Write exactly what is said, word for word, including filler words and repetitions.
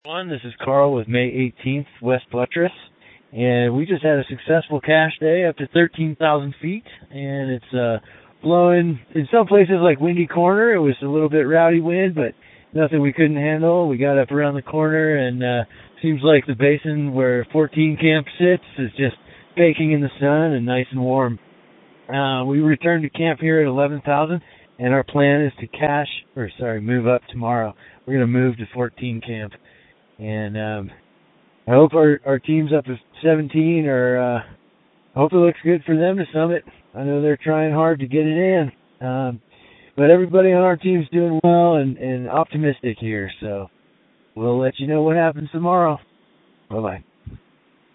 One, this is Carl with May eighteenth, West Buttress, and we just had a successful cache day up to thirteen thousand feet, and it's uh, blowing in some places like Windy Corner. It was a little bit rowdy wind, but nothing we couldn't handle. We got up around the corner, and uh, seems like the basin where fourteen Camp sits is just baking in the sun and nice and warm. Uh, we returned to camp here at eleven thousand, and our plan is to cache, or sorry, move up tomorrow. We're going to move to fourteen Camp. And um, I hope our, our team's up to seventeen, or uh, I hope it looks good for them to summit. I know they're trying hard to get it in. Um, but everybody on our team's doing well and, and optimistic here. So we'll let you know what happens tomorrow. Bye-bye.